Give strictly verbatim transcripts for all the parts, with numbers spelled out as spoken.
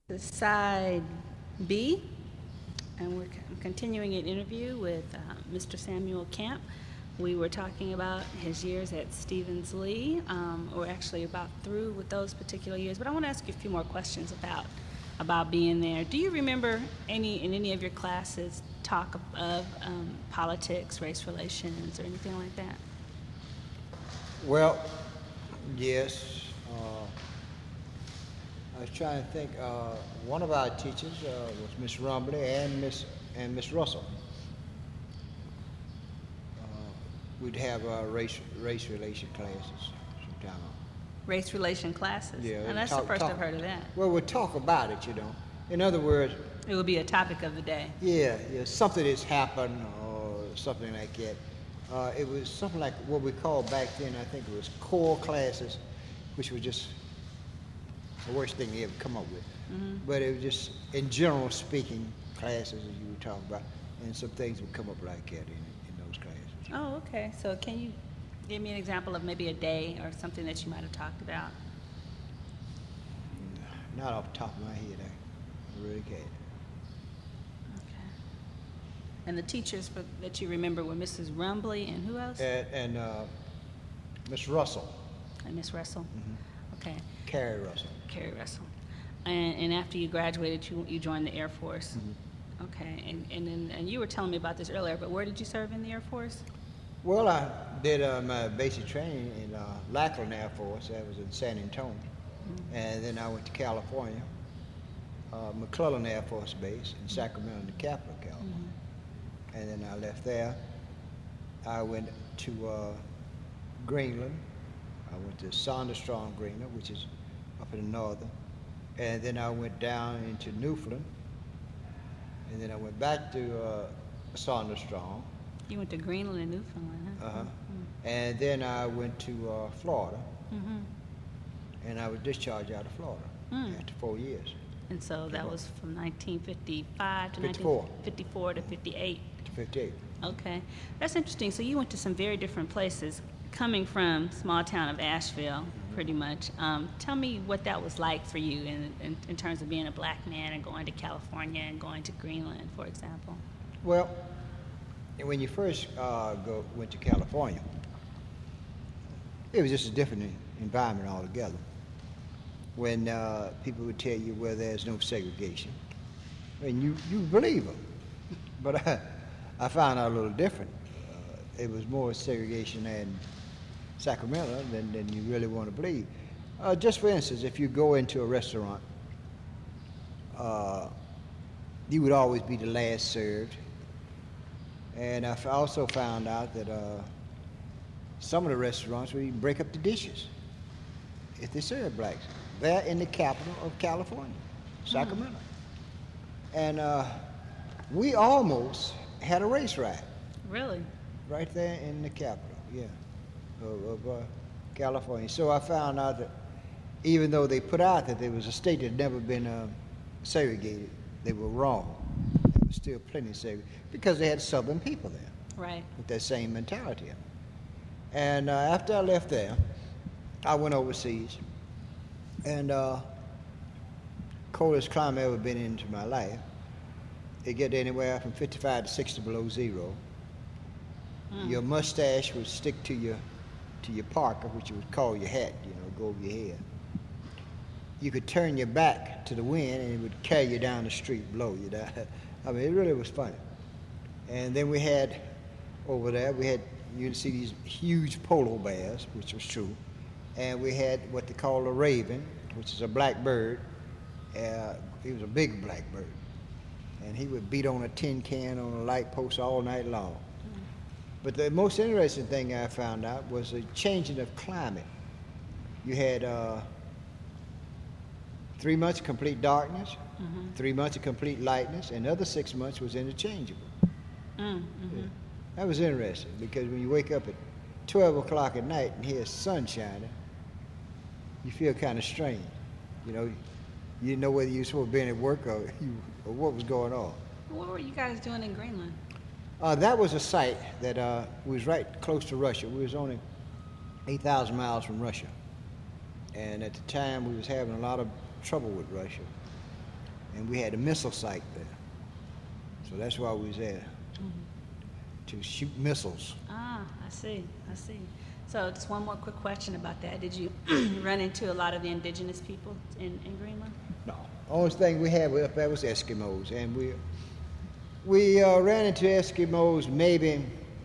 This is side B, and we're c- continuing an interview with uh, Mister Samuel Camp. We were talking about his years at Stevens Lee. Um, we're actually about through with those particular years, but I want to ask you a few more questions about about being there. Do you remember any in any of your classes talk of, of um, politics, race relations, or anything like that? Well, yes. Uh, I was trying to think. Uh, one of our teachers uh, was Miss Rumbly and Miss and Miss Russell. Uh, we'd have uh, race race relation classes sometime. Race relation classes. Yeah, And that's the talk, first talk. I've heard of that. Well, we'd talk about it, you know. In other words, It would be a topic of the day. yeah, yeah, something that's happened or something like that. Uh, it was something like what we called back then. I think it was core classes, which was just the worst thing they ever come up with. Mm-hmm. But it was just, in general speaking, classes as you were talking about, and some things would come up like that in, in those classes. Oh, okay. So can you give me an example of maybe a day or something that you might have talked about? Not off the top of my head, I really can't. Okay. And the teachers for, that you remember were Missus Rumbly and who else? And, and uh, Miss Russell, And Miss Russell. mm-hmm. Okay. Carrie Russell. Carrie Russell. And, and after you graduated, you, you joined the Air Force. Mm-hmm. Okay. And, and, then, and you were telling me about this earlier, but where did you serve in the Air Force? Well, I did uh, my basic training in uh, Lackland Air Force. That was in San Antonio. Mm-hmm. And then I went to California, uh, McClellan Air Force Base in Sacramento, the capital of California. Mm-hmm. And then I left there. I went to uh, Greenland. I went to Sonderstrom, Greenland, which is up in the northern. And then I went down into Newfoundland. And then I went back to uh, Sonderstrom. You went to Greenland and Newfoundland, huh? Uh-huh. Mm-hmm. And then I went to uh, Florida. Mm-hmm. And I was discharged out of Florida Mm. after four years. And so that was from nineteen fifty-five to fifty-four. nineteen fifty-four to fifty-eight. To fifty-eight. Okay, that's interesting. So you went to some very different places, coming from small town of Asheville, pretty much. Um, tell me what that was like for you in, in, in terms of being a black man and going to California and going to Greenland, for example. Well, when you first uh, go went to California, it was just a different environment altogether. When uh, people would tell you, well, there's no segregation, and you, you believe them. But I, I found out a little different. Uh, it was more segregation in Sacramento than, than you really want to believe. Uh, just for instance, if you go into a restaurant, uh, you would always be the last served. And I f- also found out that uh, some of the restaurants would even break up the dishes if they serve blacks. They're in the capital of California, Sacramento. Mm. And uh, we almost had a race riot. Really? Right there in the capital, yeah, of, of uh, California. So I found out that even though they put out that there was a state that had never been uh, segregated, they were wrong. There was still plenty of segregation because they had Southern people there. Right. With that same mentality. And uh, after I left there, I went overseas. And uh, coldest climate I've ever been into my life. It get anywhere from fifty-five to sixty below zero. Mm. Your mustache would stick to your to your parka, which you would call your hat, you know, go over your head. You could turn your back to the wind and it would carry you down the street, blow you down. I mean, it really was funny. And then we had, over there, we had, you'd see these huge polar bears, which was true. And we had what they call a raven, which is a black bird. Uh, he was a big black bird. And he would beat on a tin can on a light post all night long. Mm. But the most interesting thing I found out was the changing of climate. You had uh, three months of complete darkness, mm-hmm. three months of complete lightness, and the other six months was interchangeable. Mm-hmm. Yeah. That was interesting because when you wake up at twelve o'clock at night and hear sun shining, you feel kind of strange. You know, you didn't know whether you were supposed to be at work or, you, or what was going on. What were you guys doing in Greenland? Uh, that was a site that uh, was right close to Russia. We was only eight thousand miles from Russia. And at the time, we was having a lot of trouble with Russia. and we had a missile site there. So that's why we was there, to shoot missiles. Ah, I see, I see. So just one more quick question about that. Did you run into a lot of the indigenous people in, in Greenland? No. Only thing we had up there was Eskimos, and we we uh, ran into Eskimos maybe,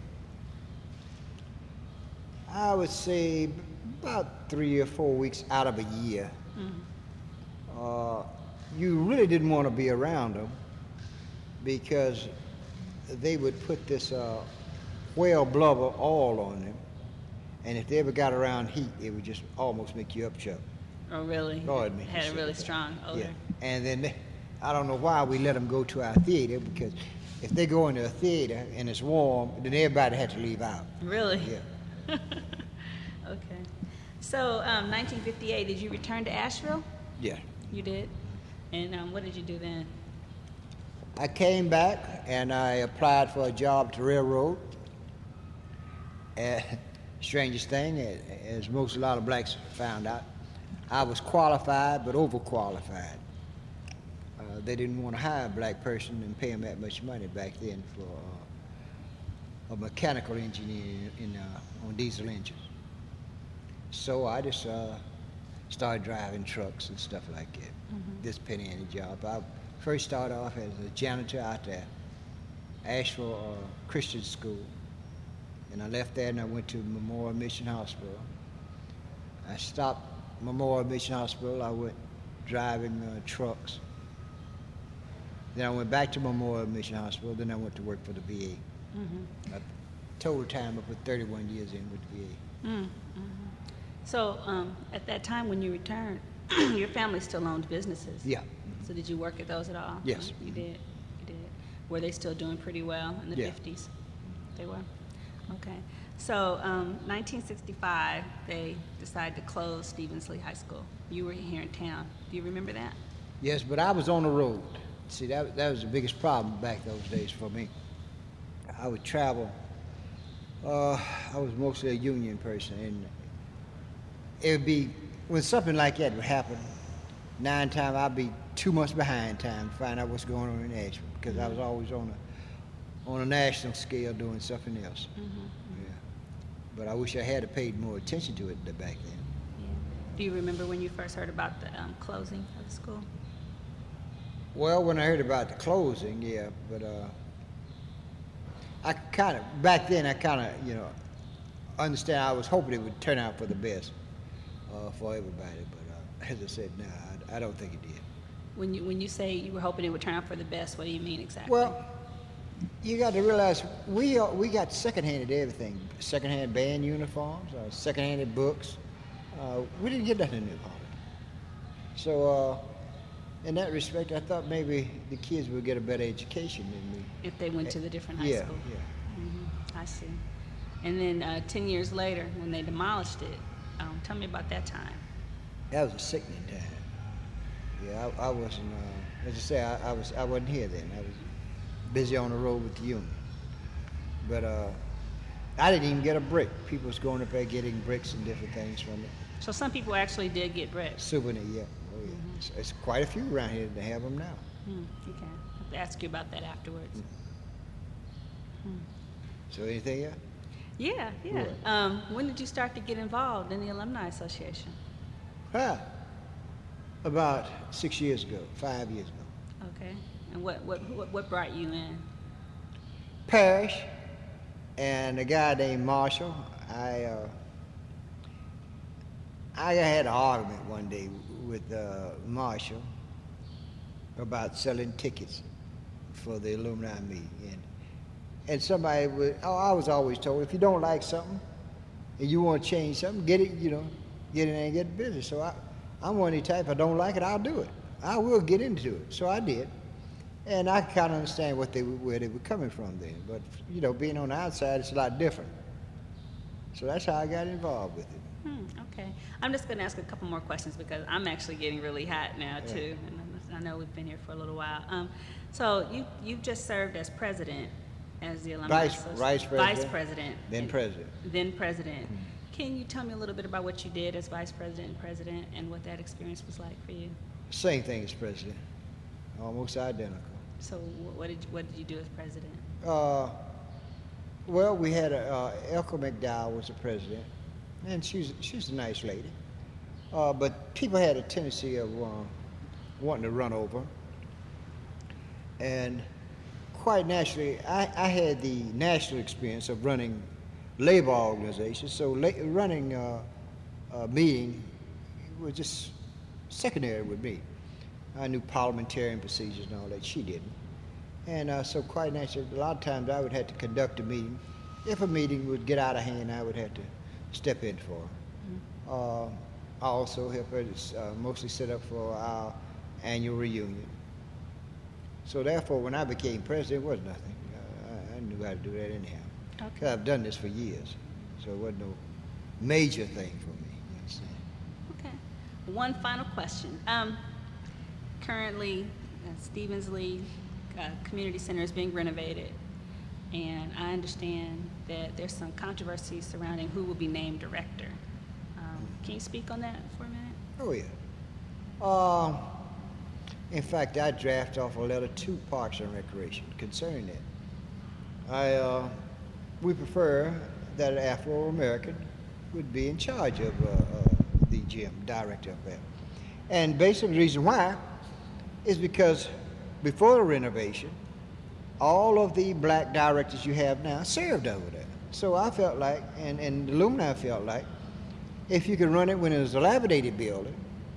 I would say, about three or four weeks out of a year. Mm-hmm. uh, you really didn't want to be around them because they would put this uh, whale blubber oil on them, and if they ever got around heat, it would just almost make you upchuck. Oh, really? Oh, it made had you a really sick. strong odor. Yeah, and then they, I don't know why we let them go to our theater, because if they go into a theater and it's warm, then everybody had to leave out. Really? Yeah. Okay. So, um, nineteen fifty-eight, did you return to Asheville? Yeah. You did? And um, what did you do then? I came back and I applied for a job at the railroad. And strangest thing, as most a lot of blacks found out, I was qualified but overqualified. Uh, they didn't want to hire a black person and pay them that much money back then for uh, a mechanical engineer in, uh, on diesel engines. So I just uh, started driving trucks and stuff like that. Mm-hmm. This penny ante job. I first started off as a janitor out there, Asheville uh, Christian School. And I left there and I went to Memorial Mission Hospital. I stopped Memorial Mission Hospital. I went driving uh, trucks. Then I went back to Memorial Mission Hospital. Then I went to work for the V A. Mm-hmm. I, total time I put thirty-one years in with the V A. Mm-hmm. So um, at that time when you returned, your family still owned businesses. Yeah. So did you work at those at all? Yes. You did. You did. Were they still doing pretty well in the Yeah. fifties? They were. Okay. So um, nineteen sixty-five, they decided to close Stevens Lee High School. You were here in town. Do you remember that? Yes, but I was on the road. See, that, that was the biggest problem back those days for me. I would travel. Uh, I was mostly a union person, and it would be, when something like that would happen, nine times I'd be two months behind time to find out what's going on in Asheville, because I was always on a, on a national scale doing something else. Mm-hmm. Yeah. But I wish I had paid more attention to it back then. Yeah. Do you remember when you first heard about the um, closing of the school? Well, when I heard about the closing, yeah, but uh, I kind of, back then I kind of, you know, understand, I was hoping it would turn out for the best uh, for everybody, but uh, as I said, no, I, I don't think it did. When you when you say you were hoping it would turn out for the best, what do you mean exactly? Well, you got to realize we uh, we got second-handed everything, second-hand band uniforms, uh, second-handed books. Uh, we didn't get nothing in New Holland. So uh, in that respect, I thought maybe the kids would get a better education than me. If they went to the different high yeah, school. Yeah, mm-hmm. I see. And then uh, ten years later, when they demolished it, um, tell me about that time. That was a sickening time. Yeah, I, I wasn't. Uh, as I say, I, I was. I wasn't here then. I was busy on the road with the union. But uh, I didn't even get a brick. People was going up there getting bricks and different things from it. So some people actually did get bricks. Souvenir, yeah. Oh yeah. Mm-hmm. It's, it's quite a few around here that have them now. Mm, okay. I'll have to ask you about that afterwards. Mm. Mm. So anything else? Yeah, yeah. Um, when did you start to get involved in the Alumni Association? Ah, about six years ago, five years ago. Okay. And what, what, what, what brought you in? Parrish and a guy named Marshall. I uh, I had an argument one day with uh, Marshall about selling tickets for the alumni meeting. And, and somebody would, oh, I was always told, if you don't like something and you want to change something, get it, you know, get in there and get busy. So I, I'm one of the type, if I don't like it, I'll do it. I will get into it. So I did. And I kind of understand what they where they were coming from then. But, you know, being on the outside, it's a lot different. So that's how I got involved with it. Hmm, okay. I'm just going to ask a couple more questions because I'm actually getting really hot now, yeah. too. And I know we've been here for a little while. Um, so you, you've just served as president, as the alumni Vice, association. vice president. Vice president. Then and, president. Then president. Mm-hmm. Can you tell me a little bit about what you did as vice president and president and what that experience was like for you? Same thing as president. almost identical. So wh- what did you, what did you do as president? Uh, well, we had a, uh, Elko McDowell was the president, and she's she's a nice lady. Uh, but people had a tendency of uh, wanting to run over, and quite naturally, I, I had the national experience of running labor organizations. So la- running uh, a meeting was just secondary with me. I knew parliamentarian procedures and all that. She didn't. And uh, so quite naturally, a lot of times I would have to conduct a meeting. If a meeting would get out of hand, I would have to step in for her. Mm-hmm. Uh, I also helped her to uh, mostly set up for our annual reunion. So therefore, when I became president, it was nothing. Uh, I, I knew how to do that anyhow. Okay. 'Cause I've done this for years. So it wasn't no major thing for me. You understand? Okay. One final question. Um, currently, uh, Stevens Lee uh, Community Center is being renovated, and I understand that there's some controversy surrounding who will be named director. Um, can you speak on that for a minute? Oh, yeah. Uh, in fact, I drafted off a letter to Parks and Recreation concerning that. I, uh, we prefer that an Afro-American would be in charge of uh, uh, the gym, director of that. And basically the reason why is because before the renovation, all of the black directors you have now served over there. So I felt like, and, and the alumni felt like, if you can run it when it was a dilapidated building,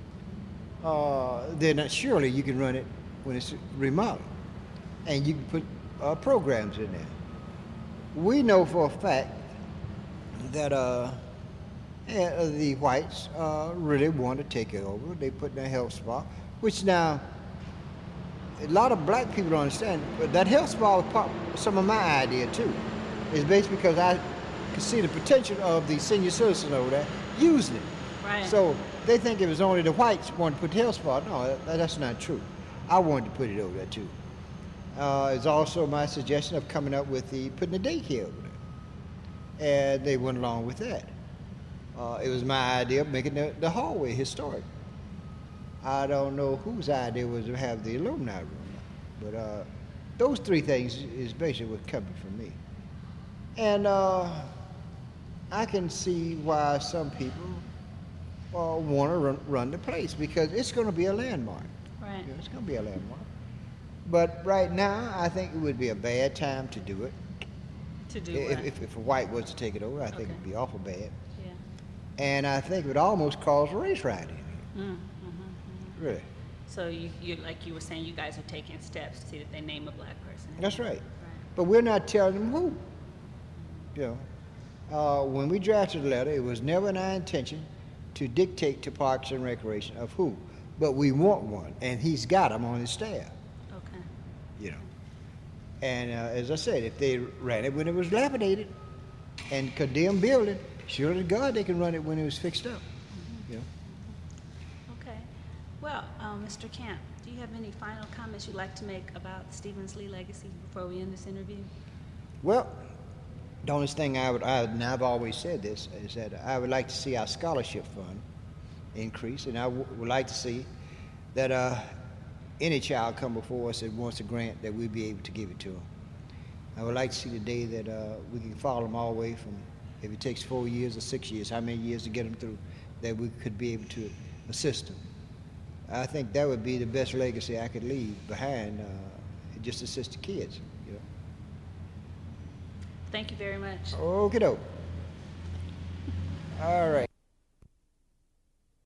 uh, then surely you can run it when it's remodeled. And you can put uh, programs in there. We know for a fact that uh, yeah, the whites uh, really want to take it over. They put in their health spa, which now a lot of black people don't understand. But that health spa was part, some of my idea too. It's basically because I could see the potential of the senior citizens over there using it. Right. So they think it was only the whites wanted to put the health spa. No, that, that's not true. I wanted to put it over there too. Uh, it's also my suggestion of coming up with the putting the daycare over there, and they went along with that. Uh, it was my idea of making the, the hallway historic. I don't know whose idea was to have the alumni room, but uh, those three things is basically what's coming from me. And uh, I can see why some people uh, want to run, run the place, because it's going to be a landmark. Right. Yeah, it's going to be a landmark. But right now, I think it would be a bad time to do it. To do If, what? if, if a white was to take it over, I think Okay. it would be awful bad. Yeah. And I think it would almost cause race rioting. Mm, mhm, mhm. Really. So you, you, like you were saying, you guys are taking steps to see that they name a black person. That's right. Right. But we're not telling them who. You know, uh, when we drafted the letter, it was never in our intention to dictate to Parks and Recreation of who. But we want one, and he's got them on his staff. Okay. You know. And uh, as I said, if they ran it when it was dilapidated and condemned building, sure to God they can run it when it was fixed up. Mm-hmm. You know. Okay. Well, um, Mister Camp, do you have any final comments you'd like to make about Stevens Lee legacy before we end this interview? Well, the only thing I would, I, and I've always said this, is that I would like to see our scholarship fund increase, and I w- would like to see that uh, any child come before us that wants a grant, that we'd be able to give it to them. I would like to see the day that uh, we can follow them all the way from, if it takes four years or six years, how many years to get them through, that we could be able to assist them. I think that would be the best legacy I could leave behind, uh, just assist the kids, you know. Thank you very much. Okie doke. All right.